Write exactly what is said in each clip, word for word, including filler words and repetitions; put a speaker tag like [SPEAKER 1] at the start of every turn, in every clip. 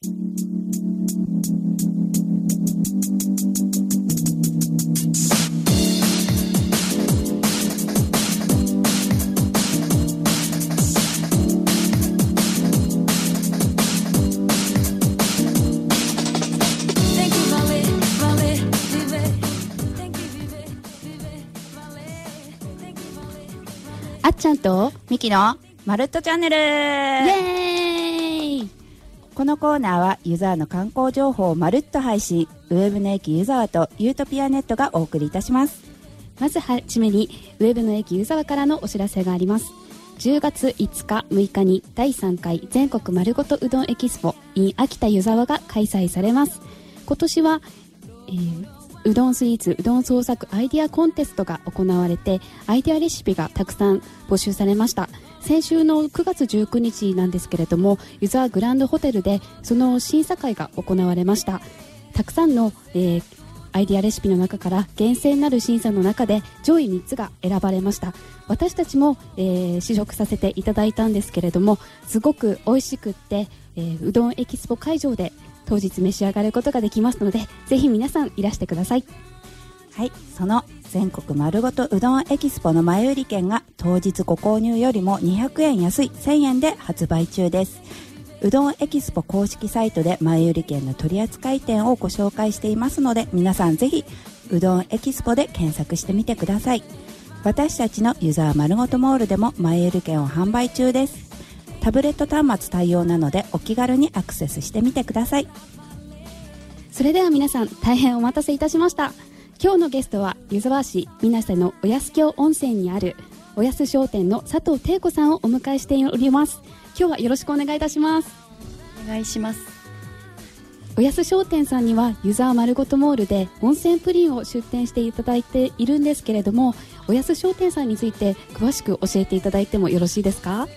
[SPEAKER 1] あっちゃんと
[SPEAKER 2] ミキのまるっとチャンネル。イ
[SPEAKER 1] エーイ。
[SPEAKER 2] このコーナーはユザーの観光情報をまるっと配信、ウェブの駅ユザーとユートピアネットがお送りいたします。
[SPEAKER 1] まずはじめにウェブの駅ユザーからのお知らせがあります。じゅうがついつかむいかにだいさんかい全国まるごとうどんエキスポ in 秋田湯沢が開催されます。今年は、えーうどんスイーツうどん創作アイデアコンテストが行われて、アイデアレシピがたくさん募集されました。先週のくがつじゅうくにちなんですけれども、湯沢グランドホテルでその審査会が行われました。たくさんの、えー、アイデアレシピの中から厳正なる審査の中で上位みっつが選ばれました。私たちも、えー、試食させていただいたんですけれども、すごく美味しくって、えー、うどんエキスポ会場で当日召し上がることができますので、ぜひ皆さんいらしてください。
[SPEAKER 2] はい、その全国まるごとうどんエキスポの前売り券が当日ご購入よりもにひゃくえん安いせんえんで発売中です。うどんエキスポ公式サイトで前売り券の取扱店をご紹介していますので、皆さんぜひうどんエキスポで検索してみてください。私たちの湯沢まるごとモールでも前売り券を販売中です。タブレット端末対応なのでお気軽にアクセスしてみてください。
[SPEAKER 1] それでは皆さん、大変お待たせいたしました。今日のゲストは湯沢市水瀬のおやす峡温泉にあるおやす商店の佐藤貞子さんをお迎えしております。今日はよろしくお願いいたします。
[SPEAKER 3] お願いします。
[SPEAKER 1] おやす商店さんには湯沢まるごとモールで温泉プリンを出店していただいているんですけれども、おやす商店さんについて詳しく教えていただいてもよろしいですか？はい。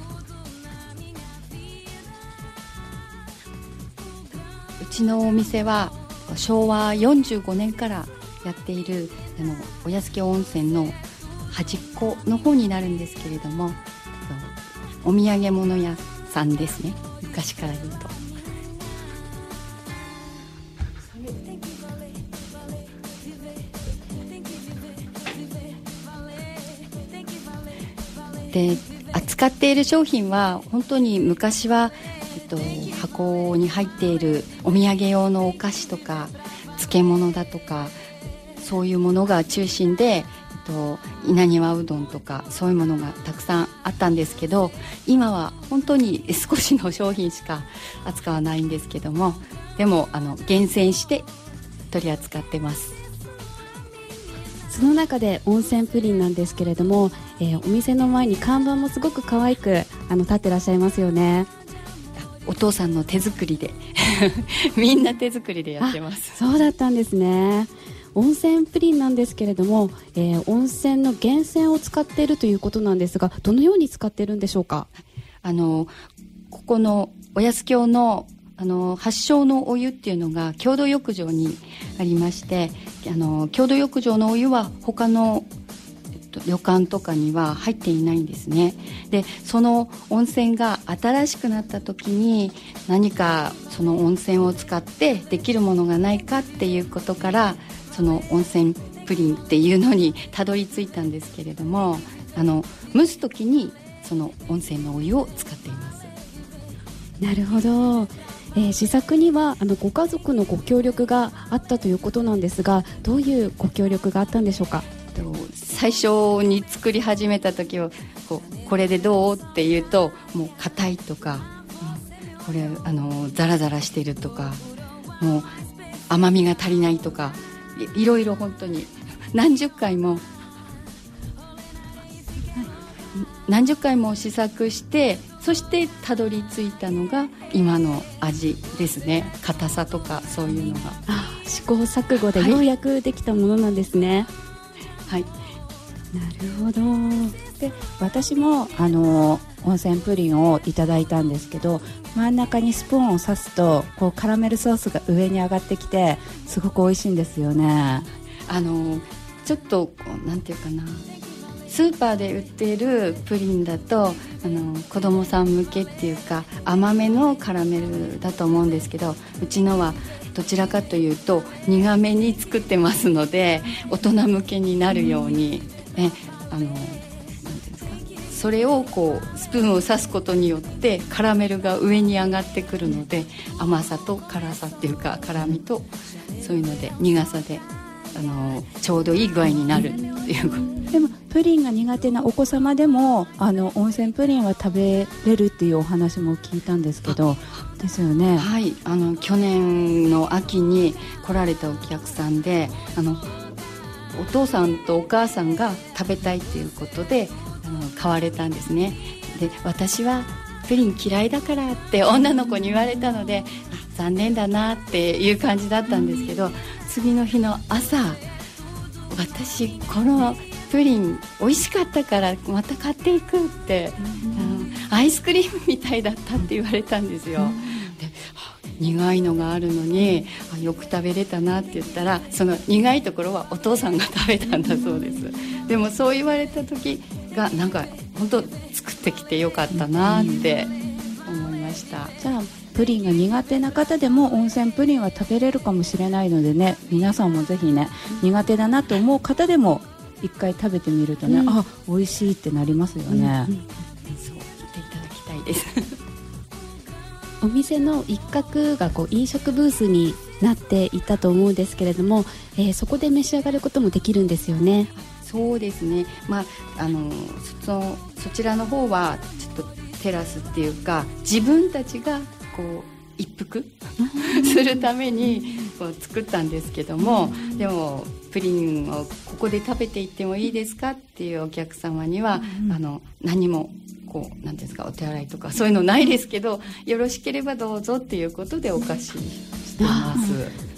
[SPEAKER 3] うちのお店はしょうわよんじゅうごねんからやっているあのおやす峡温泉の端っこの方になるんですけれども、お土産物屋さんですね、昔から言うと。で、扱っている商品は本当に昔はえっと、箱に入っているお土産用のお菓子とか漬物だとか、そういうものが中心で、えっと、稲庭うどんとかそういうものがたくさんあったんですけど、今は本当に少しの商品しか扱わないんですけども、でもあの厳選して取り扱ってます。
[SPEAKER 1] その中で温泉プリンなんですけれども、えー、お店の前に看板もすごく可愛くあの立ってらっしゃいますよね。
[SPEAKER 3] お父さんの手作りでみんな手作りでやってます。
[SPEAKER 1] そうだったんですね。温泉プリンなんですけれども、えー、温泉の源泉を使っているということなんですが、どのように使っているんでしょうか？
[SPEAKER 3] あのここのおやす峡のあの発祥のお湯っていうのが郷土浴場にありまして、あの郷土浴場のお湯は他の旅館とかには入っていないんですね。で、その温泉が新しくなった時に何かその温泉を使ってできるものがないかっていうことから、その温泉プリンっていうのにたどり着いたんですけれども、あの蒸す時にその温泉のお湯を使っています。
[SPEAKER 1] なるほど。えー、試作にはあのご家族のご協力があったということなんですが、どういうご協力があったんでしょうか？
[SPEAKER 3] 最初に作り始めた時は こ, これでどうって言うと、もう硬いとか、うん、これあのザラザラしてるとか、もう甘みが足りないとか、 い, いろいろ本当に何十回も何十回も試作して、そしてたどり着いたのが今の味ですね。硬さとかそういうのが、
[SPEAKER 1] あ、試行錯誤でようやくできたものなんですね。
[SPEAKER 3] はい、
[SPEAKER 1] なるほど。
[SPEAKER 2] で、私もあの温泉プリンをいただいたんですけど、真ん中にスプーンを刺すとこうカラメルソースが上に上がってきて、すごく美味しいんですよね。
[SPEAKER 3] あのちょっとこうなんていうかな、スーパーで売っているプリンだとあの子供さん向けっていうか甘めのカラメルだと思うんですけど、うちのはどちらかというと苦めに作ってますので、大人向けになるように、ね、あのなんていうんですか、それをこうスプーンを刺すことによってカラメルが上に上がってくるので、甘さと辛さっていうか辛みとそういうので苦さであのちょうどいい具合になるっていう
[SPEAKER 2] でもプリンが苦手なお子様でもあの温泉プリンは食べれるっていうお話も聞いたんですけど、ですよね。
[SPEAKER 3] はい、あの去年の秋に来られたお客さんで、あのお父さんとお母さんが食べたいっていうことであの買われたんですね。で、私はプリン嫌いだからって女の子に言われたので、残念だなっていう感じだったんですけど、次の日の朝、私このプリン美味しかったからまた買っていくって、うん、アイスクリームみたいだったって言われたんですよ。で、苦いのがあるのによく食べれたなって言ったら、その苦いところはお父さんが食べたんだそうです。でもそう言われた時がなんか本当作ってきてよかったなって思いました。
[SPEAKER 2] じゃあプリンが苦手な方でも温泉プリンは食べれるかもしれないのでね、皆さんもぜひね、苦手だなと思う方でも一回食べてみるとね、うん、あ、美味しいってなりますよね、うんうん、
[SPEAKER 3] そう言っていただきたいです
[SPEAKER 1] お店の一角がこう飲食ブースになっていたと思うんですけれども、えー、そこで召し上がることもできるんですよね。
[SPEAKER 3] そうですね、まあ、あの そ, そちらの方はちょっとテラスっていうか、自分たちがこう一服するためにこう作ったんですけども、でもプリンをここで食べていってもいいですかっていうお客様には、うん、あの何もこうなんですか、お手洗いとかそういうのないですけど、よろしければどうぞっていうことでお貸ししています。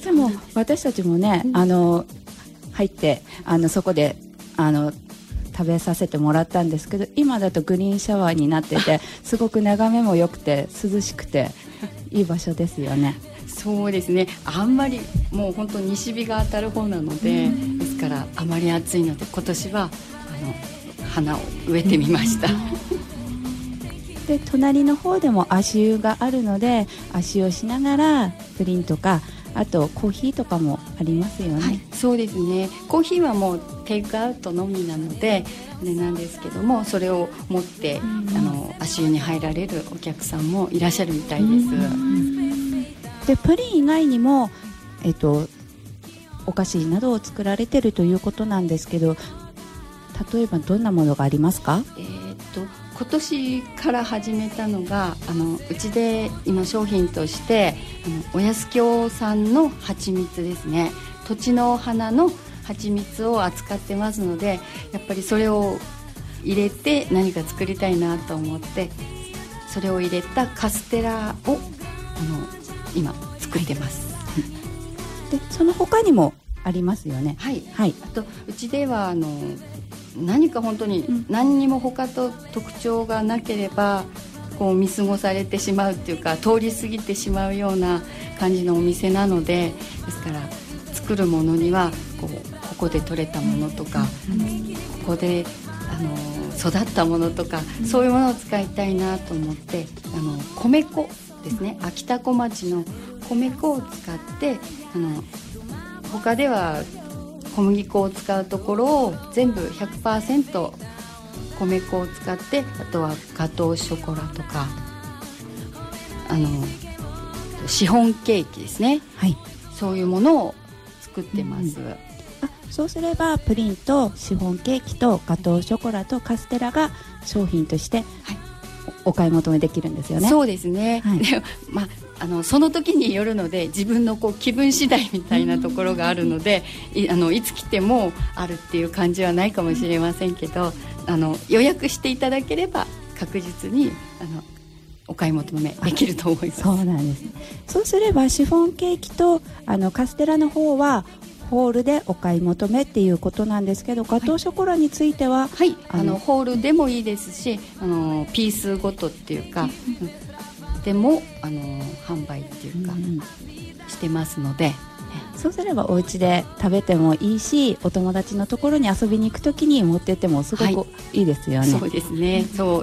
[SPEAKER 2] でも私たちもね、あの入ってあのそこであの食べさせてもらったんですけど、今だとグリーンシャワーになっててすごく眺めも良くて涼しくていい場所ですよね。
[SPEAKER 3] そうですね、あんまりもう本当に西日が当たる方なので、ですからあまり暑いので今年はあの花を植えてみました
[SPEAKER 2] で、隣の方でも足湯があるので、足湯をしながらプリンとか、あとコーヒーとかもありますよね。
[SPEAKER 3] はい、そうですね、コーヒーはもうテイクアウトのみなのであれなんですけども、それを持って、うん、あの足湯に入られるお客さんもいらっしゃるみたいです、うん、
[SPEAKER 2] でプリン以外にも、えっと、お菓子などを作られているということなんですけど、例えばどんなものがありますか？
[SPEAKER 3] えー、っと今年から始めたのが、あのうちで今商品としてあのおやす京さんの蜂蜜ですね、土地の花の蜂蜜を扱ってますので、やっぱりそれを入れて何か作りたいなと思って、それを入れたカステラをあの今作ってます、はい、
[SPEAKER 2] でその他にもありますよね。
[SPEAKER 3] はい、
[SPEAKER 2] はい、
[SPEAKER 3] あとうちではあの何か本当に何にも他と特徴がなければこう見過ごされてしまうっていうか、通り過ぎてしまうような感じのお店なので、ですから作るものにはこうここで採れたものとか、うん、ここであの育ったものとか、うん、そういうものを使いたいなと思って、あの米粉ですね、秋田小町の米粉を使って、あの他では小麦粉を使うところを全部 ひゃくパーセント 米粉を使って、あとはガトーショコラとかあのシフォンケーキですね、
[SPEAKER 2] はい、
[SPEAKER 3] そういうものを作ってます、うん、
[SPEAKER 2] あそうすればプリンとシフォンケーキとガトーショコラとカステラが商品として、はい、お買い求めできるんですよね。
[SPEAKER 3] そうですね、はい、でまああのその時によるので、自分のこう気分次第みたいなところがあるので、い, あのいつ来てもあるっていう感じはないかもしれませんけど、あの予約していただければ確実にあのお買い求めできると思います。
[SPEAKER 2] そうなんです。そうすればシフォンケーキとあのカステラの方はホールでお買い求めっていうことなんですけど、ガトーショコラについては、
[SPEAKER 3] はい、あの、あのホールでもいいですし、あのピースごとっていうか、でもあの販売っていうか、うん、してますので、
[SPEAKER 2] そうすればお家で食べてもいいし、お友達のところに遊びに行くときに持ってってもすごくいいですよね。
[SPEAKER 3] はい、そうですね、そう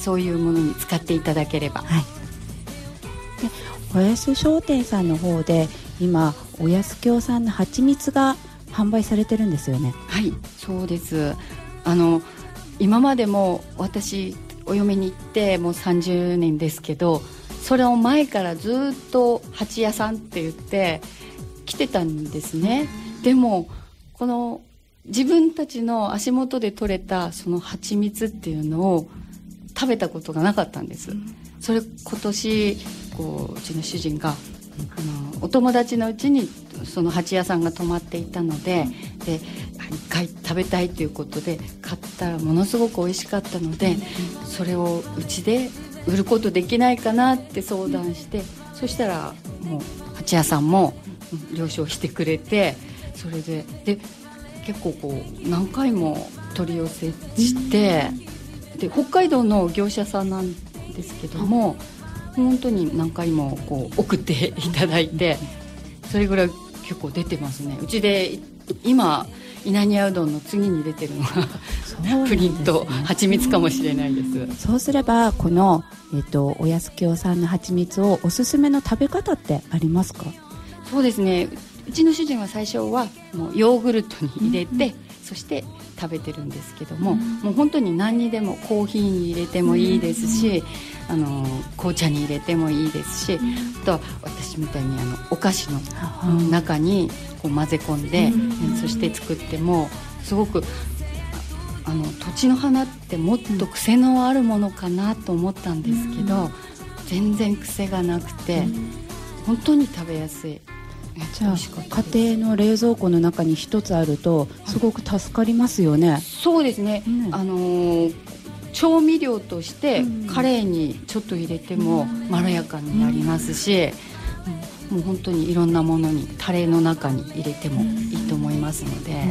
[SPEAKER 3] そういうものに使っていただければ。
[SPEAKER 2] はい、でおやす商店さんの方で今おやす京さんの蜂蜜が販売されてるんですよね。
[SPEAKER 3] はい、そうです。あの今までも私お嫁に行ってもうさんじゅうねんですけど、それを前からずっと蜂屋さんって言って来てたんですね。でもこの自分たちの足元で採れたその蜂蜜っていうのを食べたことがなかったんです。それ今年こううちの主人があのお友達のうちにその蜂屋さんが泊まっていたので、で一回食べたいということで買ったらものすごく美味しかったので、それをうちで売ることできないかなって相談して、そしたらもう蜂屋さんも了承してくれて、それでで結構こう何回も取り寄せして、で北海道の業者さんなんですけども、本当に何回もこう送っていただいて、それぐらい結構出てますね。うちで今稲庭うどんの次に出てるのが、ね、プリンと蜂蜜かもしれないです。
[SPEAKER 2] そうすればこの、えっと、おやす京さんの蜂蜜をおすすめの食べ方ってありますか？
[SPEAKER 3] そうですね、うちの主人は最初はもうヨーグルトに入れて、うん、そして食べてるんですけども、うん、もう本当に何にでもコーヒーに入れてもいいですし、うん、あの紅茶に入れてもいいですし、うん、あとは私みたいにあのお菓子の中にこう混ぜ込んで、うん、そして作ってもすごくあの土地の花ってもっと癖のあるものかなと思ったんですけど、うん、全然癖がなくて、うん、本当に食べやすい。
[SPEAKER 2] じゃあ家庭の冷蔵庫の中に一つあるとすごく助かりますよね。
[SPEAKER 3] そうですね、うん、あのー、調味料としてカレーにちょっと入れてもまろやかになりますし、うん、もう本当にいろんなものにタレの中に入れてもいいと思いますので、うんうんうん、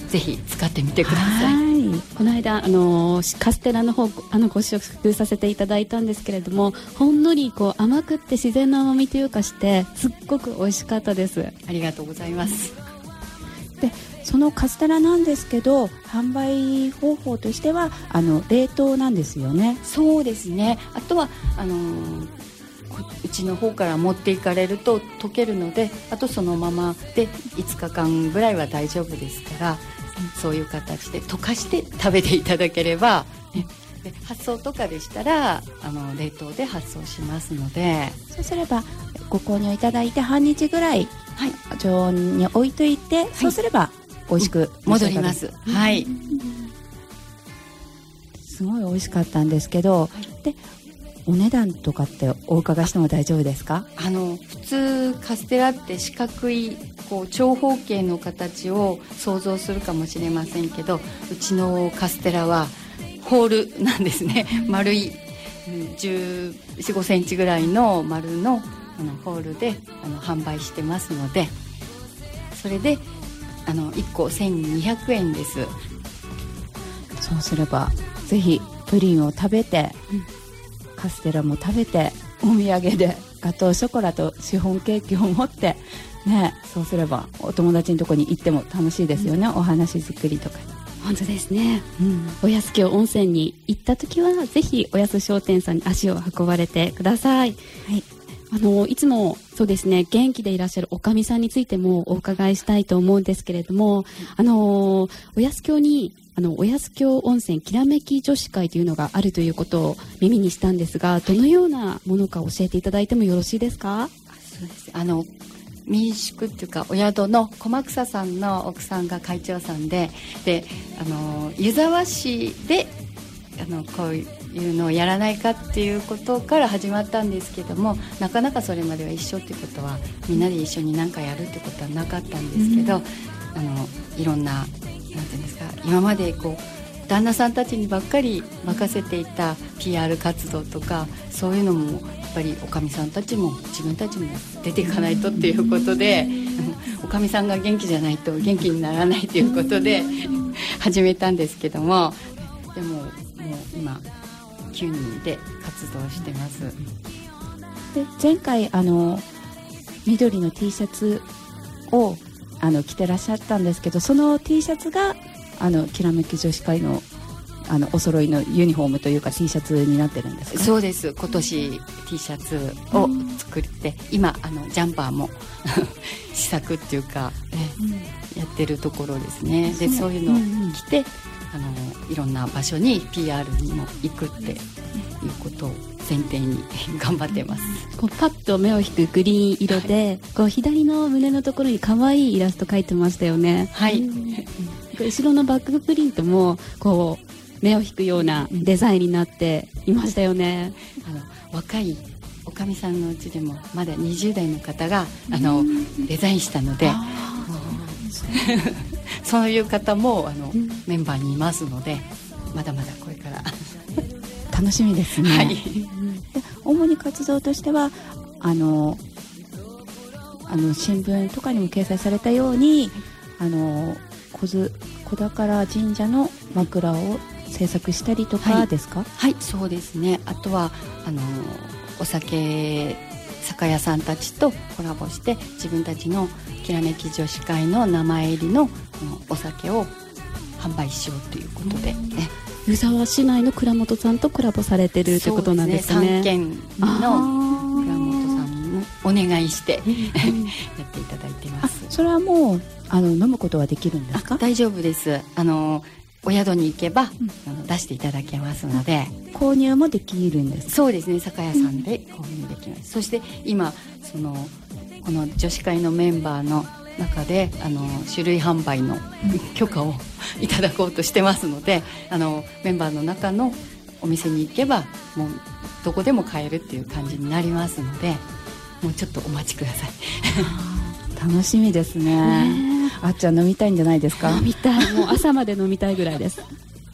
[SPEAKER 3] ぜひ使ってみてください。
[SPEAKER 1] この間あのカステラの方あのご試食させていただいたんですけれども、ほんのりこう甘くって自然な甘みというかしてすっごく美味しかったです。
[SPEAKER 3] ありがとうございます。
[SPEAKER 2] でそのカステラなんですけど、販売方法としてはあの冷凍なんですよね。
[SPEAKER 3] そうですね、あとはあのーうちの方から持っていかれると溶けるので、あとそのままでいつかかんぐらいは大丈夫ですから、そういう形で溶かして食べていただければ、ね、で発送とかでしたらあの冷凍で発送しますので、
[SPEAKER 2] そうすればご購入いただいて半日ぐらい常温に置いといて、はい、そうすれば美味しく
[SPEAKER 3] 戻ります。はい、
[SPEAKER 2] すごい美味しかったんですけど、はい、でお値段とかってお伺いしても大丈夫ですか？
[SPEAKER 3] あの普通カステラって四角いこう長方形の形を想像するかもしれませんけど、うちのカステラはホールなんですね。丸いじゅうよん、ごセンチぐらいの丸のあのホールであの販売してますので、それであのいっこせんにひゃくえんです。
[SPEAKER 2] そうすればぜひプリンを食べて、うんカステラも食べて、お土産でガトーショコラとシフォンケーキを持って、ね、そうすればお友達のとこに行っても楽しいですよね、うん、お話作りとか。
[SPEAKER 1] 本当ですね、うん、おやす京温泉に行った時はぜひおやす商店さんに足を運ばれてください。はい、あのいつもそうですね、元気でいらっしゃるおかみさんについてもお伺いしたいと思うんですけれども、あのおやす京にあのおやす京温泉きらめき女子会というのがあるということを耳にしたんですが、どのようなものか教えていただいてもよろしいですか？
[SPEAKER 3] そうです、あの民宿っていうかお宿の駒草さんの奥さんが会長さんで、であの湯沢市であのこういうのをやらないかっていうことから始まったんですけども、なかなかそれまでは一緒っていうことはみんなで一緒に何かやるってことはなかったんですけど、うん、あのいろんななんていうんですか、今までこう旦那さんたちにばっかり任せていた ピーアール 活動とか、そういうのもやっぱりおかみさんたちも自分たちも出ていかないとっていうことで、おかみさんが元気じゃないと元気にならないということで始めたんですけども、でももう今きゅうにんで活動してます。
[SPEAKER 2] で前回あの緑の T シャツをあの着てらっしゃったんですけど、その T シャツがあのきらめき女子会のあのお揃いのユニフォームというか T シャツになってるんですか？
[SPEAKER 3] そうです。今年 T シャツを作って、今あのジャンパーも試作っていうか、えやってるところですね。でそういうのを着て、あのいろんな場所に ピーアール にも行くっていうことを前提に頑張ってます。
[SPEAKER 1] こうパッと目を引くグリーン色で、はい、こう左の胸のところに可愛いイラスト描いてましたよね。
[SPEAKER 3] はい。
[SPEAKER 1] 後ろのバックプリントもこう目を引くようなデザインになっていましたよね。
[SPEAKER 3] あの若いおかみさんのうちでもまだにじゅう代の方があのデザインしたので、そういう方もあのメンバーにいますので、まだまだこれから
[SPEAKER 2] 楽しみですね。
[SPEAKER 3] はい、
[SPEAKER 2] で主に活動としてはあのあの新聞とかにも掲載されたように、あの小津小宝神社の枕を制作したりとかですか？
[SPEAKER 3] はい、はい、そうですね。あとはあのお酒酒屋さんたちとコラボして自分たちのきらめき女子会の名前入り の, のお酒を販売しようということで、
[SPEAKER 1] 湯沢市内の倉本さんとコラボされてるということなんですね。
[SPEAKER 3] そうですね、さんけんの倉本さんにお願いしてやっていただいてます。
[SPEAKER 2] それはもうあの飲むことはできるんですか？
[SPEAKER 3] 大丈夫です。あのお宿に行けば、うん、あの出していただけますので、
[SPEAKER 2] 購入もできるんですか？
[SPEAKER 3] そうですね、酒屋さんで購入できます、うん、そして今そのこの女子会のメンバーの中であの種類販売の許可をいただこうとしてますので、あのメンバーの中のお店に行けばもうどこでも買えるっていう感じになりますので、もうちょっとお待ちください。
[SPEAKER 2] 楽しみですね。ねあっちゃん飲みたいんじゃないですか？
[SPEAKER 1] 飲みたい、もう朝まで飲みたいぐらいです。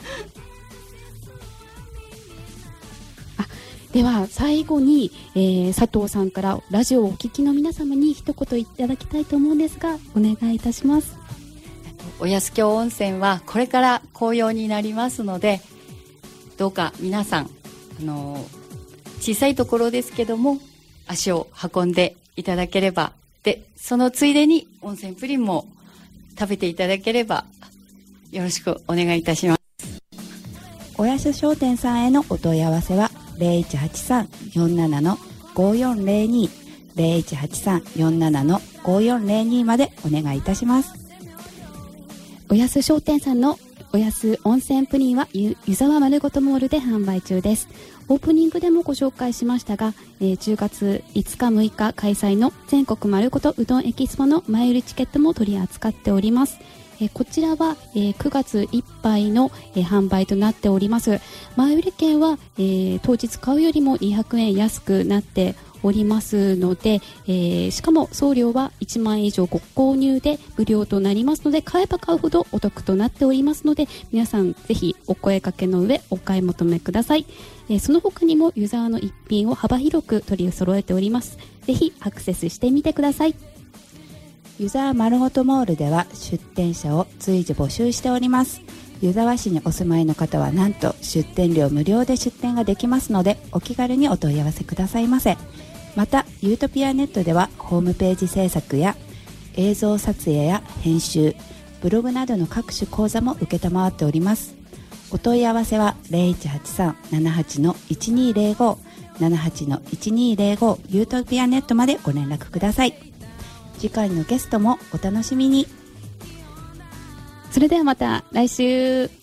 [SPEAKER 1] あ、では最後に、えー、佐藤さんからラジオをお聞きの皆様に一言いただきたいと思うんですが、お願いいたします。
[SPEAKER 3] お安京温泉はこれから紅葉になりますので、どうか皆さんあの小さいところですけども足を運んでいただければ、でそのついでに温泉プリンも食べていただければよろしくお願いいたします。
[SPEAKER 2] おやす商店さんへのお問い合わせは ゼロいちはちさん よんなな のごよんゼロに ゼロいちはちさん よんなな のごよんゼロにまでお願いいたします。
[SPEAKER 1] おやす商店さんのおやす温泉プリンはゆ湯沢丸ごとモールで販売中です。オープニングでもご紹介しましたが、えー、じゅうがついつかむいか開催の全国丸ごとうどんエキスポの前売りチケットも取り扱っております。えー、こちらは、えー、くがついっぱいの、えー、販売となっております。前売り券は、えー、当日買うよりもにひゃくえん安くなっておりますので、えー、しかも送料はいちまんえん以上ご購入で無料となりますので、買えば買うほどお得となっておりますので、皆さんぜひお声掛けの上お買い求めください。えー、その他にも湯沢の一品を幅広く取り揃えております。ぜひアクセスしてみてください。
[SPEAKER 2] 湯沢丸ごとモールでは出店者を随時募集しております。湯沢市にお住まいの方はなんと出店料無料で出店ができますので、お気軽にお問い合わせくださいませ。またユートピアネットではホームページ制作や映像撮影や編集、ブログなどの各種講座も承っております。お問い合わせは ゼロいちはちさん ななはち のいちにゼロご ななはち のいちにゼロご ユートピアネットまでご連絡ください。次回のゲストもお楽しみに。
[SPEAKER 1] それではまた来週。